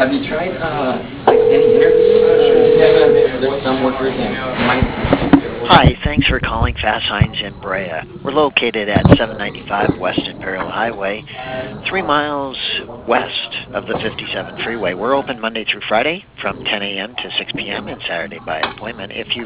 Have you tried like any interviews? There's some workers that might. Hi, thanks for calling Fast Heinz in Brea. We're located at 795 West Imperial Highway, 3 miles west of the 57 freeway. We're open Monday through Friday from 10 a.m. to 6 p.m. and Saturday by appointment. If you